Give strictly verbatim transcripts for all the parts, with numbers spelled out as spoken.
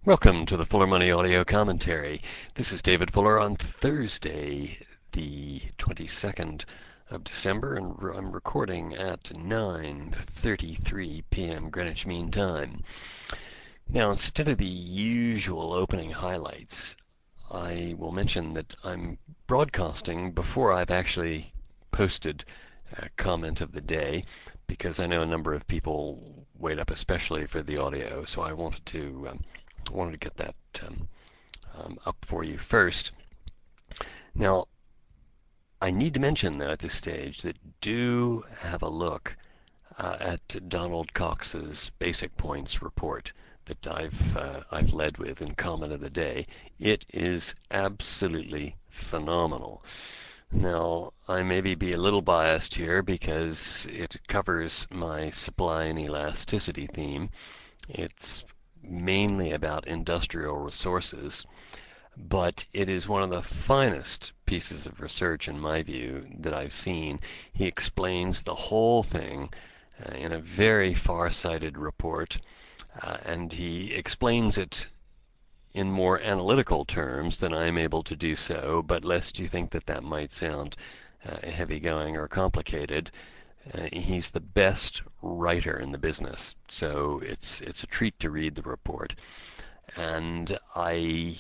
Welcome to the Fuller Money Audio Commentary. This is David Fuller on Thursday, the twenty-second of December, and I'm recording at nine thirty-three p m Greenwich Mean Time. Now, instead of the usual opening highlights, I will mention that I'm broadcasting before I've actually posted a comment of the day, because I know a number of people wait up especially for the audio, so I wanted to um, wanted to get that um, um, up for you first. Now, I need to mention though at this stage that do have a look uh, at Donald Cox's Basic Points report that I've uh, I've led with in comment of the day. It is absolutely phenomenal. Now, I maybe be a little biased here because it covers my supply and elasticity theme. It's mainly about industrial resources, but it is one of the finest pieces of research, in my view, that I've seen. He explains the whole thing uh, in a very far-sighted report, uh, and he explains it in more analytical terms than I'm able to do so, but lest you think that that might sound uh, heavy-going or complicated, uh, he's the best writer in the business, so it's it's a treat to read the report. And I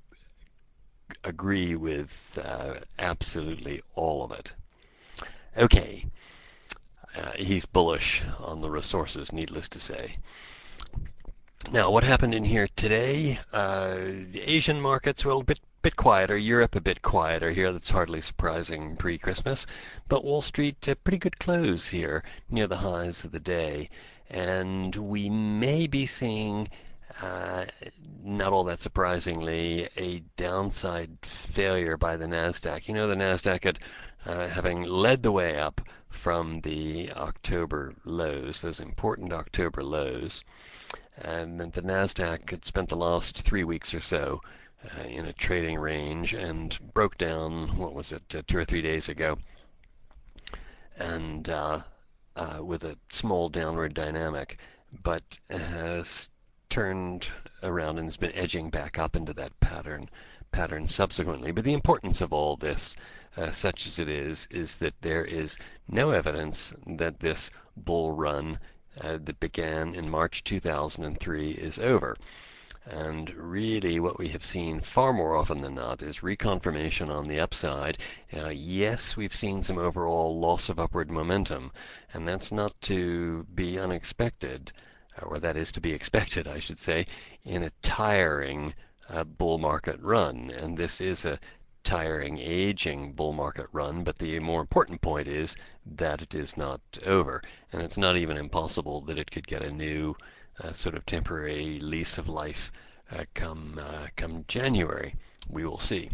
agree with uh, absolutely all of it. Okay, uh, he's bullish on the resources, needless to say. Now, what happened in here today? Uh, the Asian markets were a bit bit quieter. Europe a bit quieter here. That's hardly surprising pre-Christmas. But Wall Street, a pretty good close here near the highs of the day. And we may be seeing, uh, not all that surprisingly, a downside failure by the Nasdaq. You know, the Nasdaq had, uh, having led the way up from the October lows, those important October lows, and the Nasdaq had spent the last three weeks or so uh, in a trading range and broke down, what was it, uh, two or three days ago, and uh, uh, with a small downward dynamic, but has turned around and has been edging back up into that pattern pattern subsequently. But the importance of all this, uh, such as it is, is that there is no evidence that this bull run uh, that began in March two thousand three is over. And really what we have seen far more often than not is reconfirmation on the upside. Uh, yes, we've seen some overall loss of upward momentum, and that's not to be unexpected, or that is to be expected, I should say, in a tiring uh, bull market run. And this is a tiring, aging bull market run, but the more important point is that it is not over. And it's not even impossible that it could get a new uh, sort of temporary lease of life uh, come uh, come January. We will see.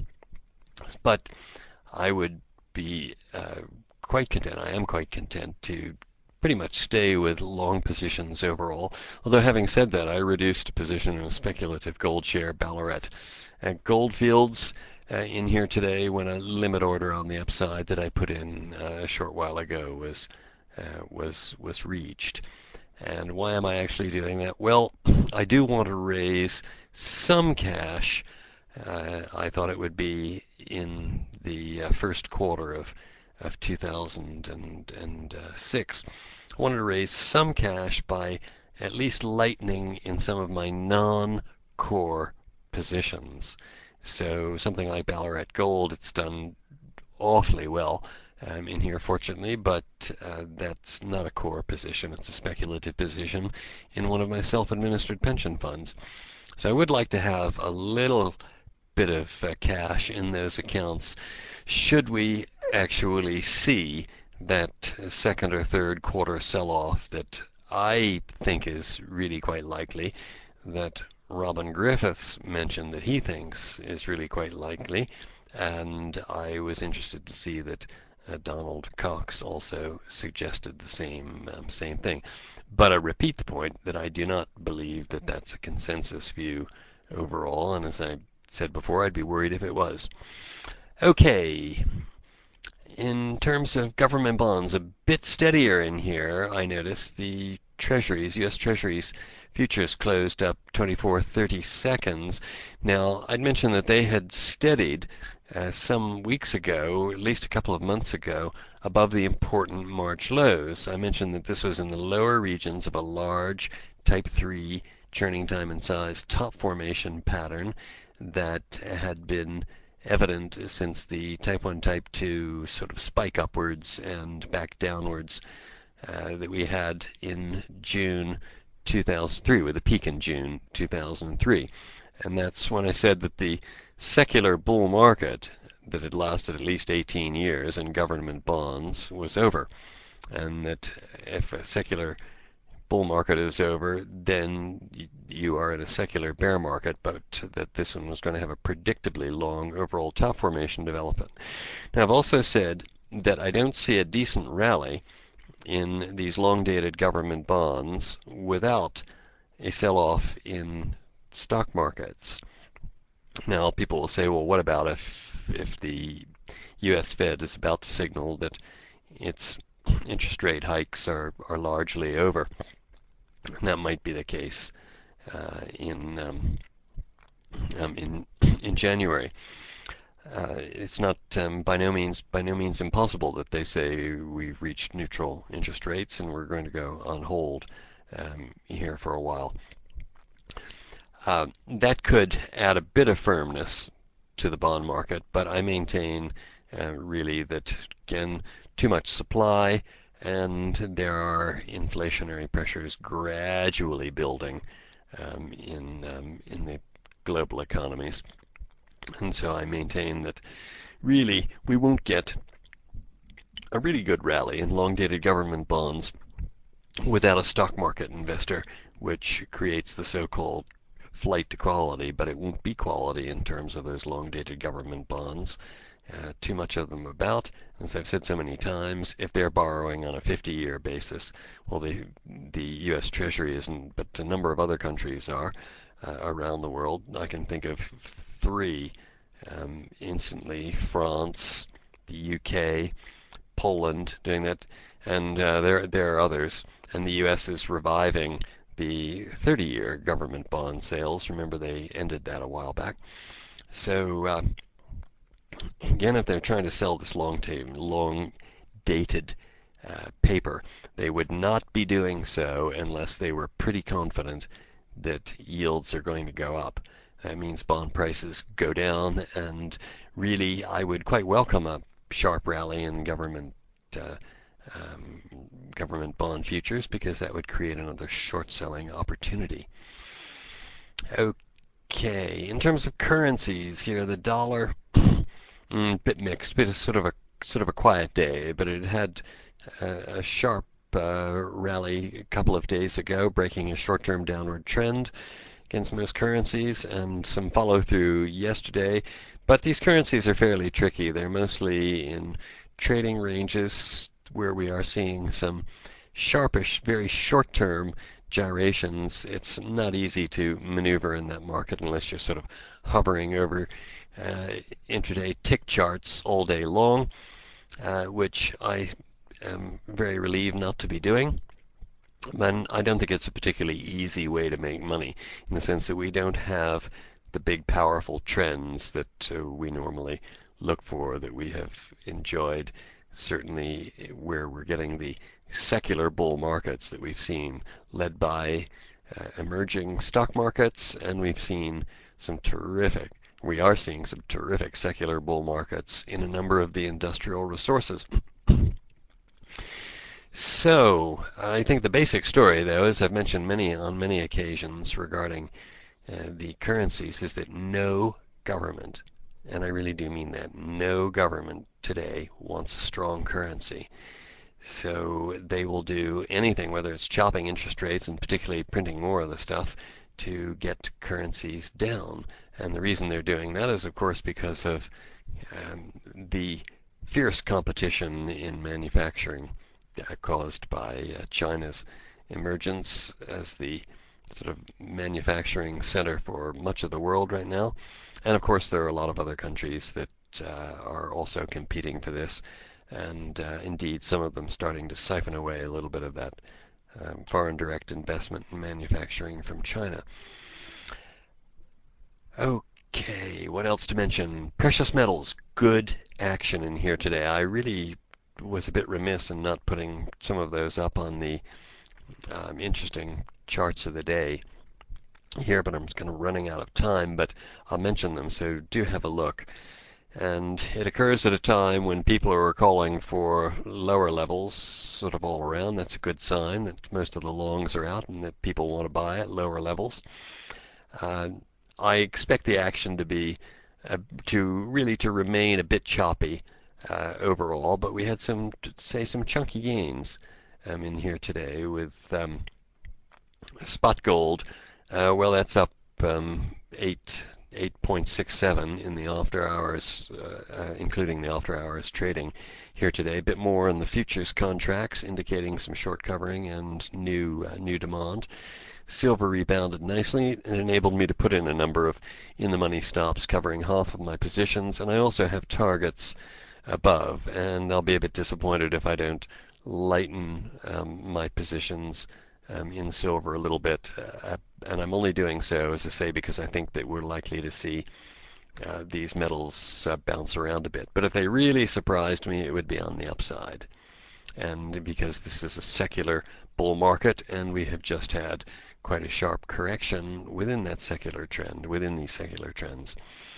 But I would be uh, quite content. I am quite content to pretty much stay with long positions overall. Although having said that, I reduced a position in a speculative gold share, Ballarat. At Goldfields uh, in here today, when a limit order on the upside that I put in uh, a short while ago was uh, was was reached. And why am I actually doing that? Well, I do want to raise some cash. Uh, I thought it would be in the uh, first quarter of of two thousand six. I wanted to raise some cash by at least lightening in some of my non-core positions. So something like Ballarat Gold, it's done awfully well um, in here, fortunately, but uh, that's not a core position. It's a speculative position in one of my self-administered pension funds. So I would like to have a little bit of uh, cash in those accounts should we actually see that second or third quarter sell-off that I think is really quite likely, that Robin Griffiths mentioned that he thinks is really quite likely, and I was interested to see that uh, Donald Cox also suggested the same um, same thing. But I repeat the point that I do not believe that that's a consensus view overall, and as I said before, I'd be worried if it was. Okay, in terms of government bonds, a bit steadier in here, I noticed. The Treasuries. U S Treasuries futures closed up twenty-four thirty seconds. Now, I'd mentioned that they had steadied uh, some weeks ago, at least a couple of months ago, above the important March lows. I mentioned that this was in the lower regions of a large type three churning time and size top formation pattern that had been evident since the type one, type two sort of spike upwards and back downwards uh, that we had in June two thousand three, with a peak in June two thousand three. And that's when I said that the secular bull market that had lasted at least eighteen years in government bonds was over. And that if a secular bull market is over, then you are in a secular bear market, but that this one was going to have a predictably long overall top formation development. Now, I've also said that I don't see a decent rally in these long-dated government bonds without a sell-off in stock markets. Now, people will say, well, what about if if the U S Fed is about to signal that its interest rate hikes are, are largely over? And that might be the case uh, in um, um, in in January. Uh, it's not um, by no means by no means impossible that they say we've reached neutral interest rates and we're going to go on hold um, here for a while. Uh, that could add a bit of firmness to the bond market, but I maintain uh, really that, again, too much supply and there are inflationary pressures gradually building um, in um, in the global economies. And so I maintain that really we won't get a really good rally in long-dated government bonds without a stock market investor, which creates the so-called flight to quality, but it won't be quality in terms of those long-dated government bonds. Uh, too much of them about. As I've said so many times, if they're borrowing on a fifty-year basis, well, the the U S Treasury isn't, but a number of other countries are uh, around the world. I can think of three um, instantly: France, the U K, Poland doing that, and uh, there there are others. And the U S is reviving the thirty-year government bond sales. Remember, they ended that a while back. So. Uh, Again, if they're trying to sell this long, long dated uh, paper, they would not be doing so unless they were pretty confident that yields are going to go up. That means bond prices go down, and really I would quite welcome a sharp rally in government uh, um, government bond futures, because that would create another short selling opportunity. Okay, in terms of currencies here, the dollar Mm, bit mixed, bit of sort of a sort of a quiet day, but it had a, a sharp uh, rally a couple of days ago, breaking a short-term downward trend against most currencies, and some follow-through yesterday. But these currencies are fairly tricky. They're mostly in trading ranges where we are seeing some sharpish, very short-term gyrations. It's not easy to maneuver in that market unless you're sort of hovering over Uh, intraday tick charts all day long, uh, which I am very relieved not to be doing. And I don't think it's a particularly easy way to make money, in the sense that we don't have the big powerful trends that uh, we normally look for, that we have enjoyed, certainly where we're getting the secular bull markets that we've seen, led by uh, emerging stock markets, and we've seen some terrific We are seeing some terrific secular bull markets in a number of the industrial resources. So, I think the basic story, though, as I've mentioned many on many occasions regarding uh, the currencies, is that no government, and I really do mean that, no government today wants a strong currency. So they will do anything, whether it's chopping interest rates and particularly printing more of the stuff, to get currencies down. And the reason they're doing that is, of course, because of um, the fierce competition in manufacturing uh, caused by uh, China's emergence as the sort of manufacturing center for much of the world right now. And of course, there are a lot of other countries that uh, are also competing for this, and uh, indeed some of them starting to siphon away a little bit of that um, foreign direct investment in manufacturing from China. Okay, what else to mention? Precious metals, good action in here today. I really was a bit remiss in not putting some of those up on the um, interesting charts of the day here, but I'm kind of running out of time, but I'll mention them, so do have a look. And it occurs at a time when people are calling for lower levels sort of all around. That's a good sign that most of the longs are out and that people want to buy at lower levels. Uh, I expect the action to be uh, to really to remain a bit choppy uh, overall, but we had some, say, some chunky gains um, in here today with um, spot gold. Uh, well, that's up um, eight. eight point six seven in the after hours, uh, uh, including the after hours trading here today. A bit more in the futures contracts, indicating some short covering and new uh, new demand. Silver rebounded nicely and enabled me to put in a number of in-the-money stops covering half of my positions, and I also have targets above, and I'll be a bit disappointed if I don't lighten um, my positions um, in silver a little bit, uh, and I'm only doing so, as I say, because I think that we're likely to see uh, these metals uh, bounce around a bit. But if they really surprised me, it would be on the upside, and because this is a secular bull market, and we have just had quite a sharp correction within that secular trend, within these secular trends.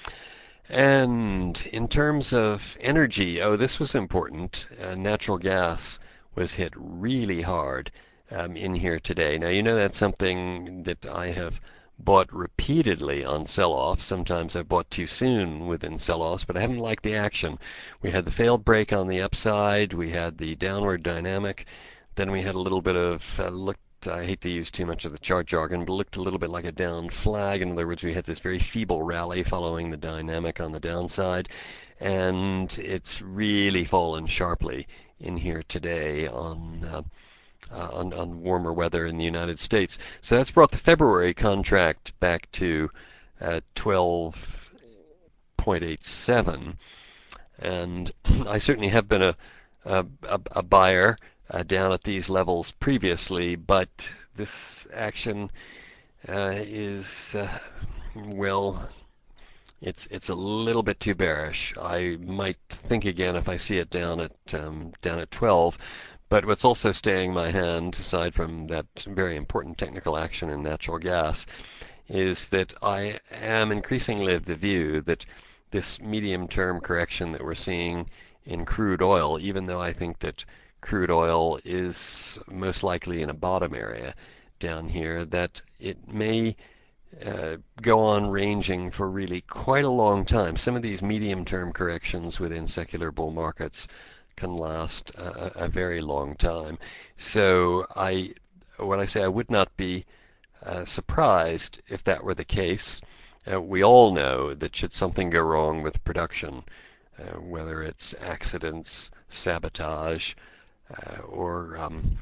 And in terms of energy, oh, this was important. Uh, natural gas was hit really hard um, in here today. Now, you know that's something that I have bought repeatedly on sell-off. Sometimes I've bought too soon within sell-offs, but I haven't liked the action. We had the failed break on the upside. We had the downward dynamic. Then we had a little bit of uh, look. I hate to use too much of the chart jargon, but it looked a little bit like a down flag. In other words, we had this very feeble rally following the dynamic on the downside, and it's really fallen sharply in here today on uh, uh, on, on warmer weather in the United States. So that's brought the February contract back to uh, twelve point eight seven, and I certainly have been a a, a buyer uh, down at these levels previously, but this action uh, is uh, well, it's it's a little bit too bearish. I might think again if I see it down at um, down at twelve. But what's also staying my hand, aside from that very important technical action in natural gas, is that I am increasingly of the view that this medium-term correction that we're seeing in crude oil, even though I think that crude oil is most likely in a bottom area down here, that it may uh, go on ranging for really quite a long time. Some of these medium-term corrections within secular bull markets can last a, a very long time. So I, when I say I would not be uh, surprised if that were the case. Uh, we all know that should something go wrong with production, uh, whether it's accidents, sabotage, uh, or um,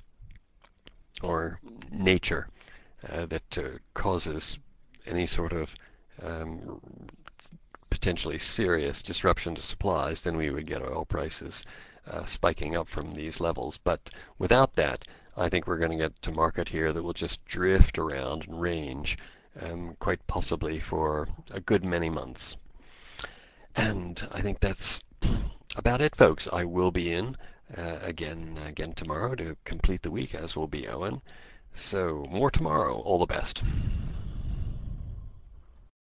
or nature uh, that uh, causes any sort of um, potentially serious disruption to supplies, then we would get oil prices uh, spiking up from these levels. But without that, I think we're going to get to market here that will just drift around and range um, quite possibly for a good many months. And I think that's about it, folks. I will be in uh, again again tomorrow to complete the week, as will be Owen. So more tomorrow. All the best.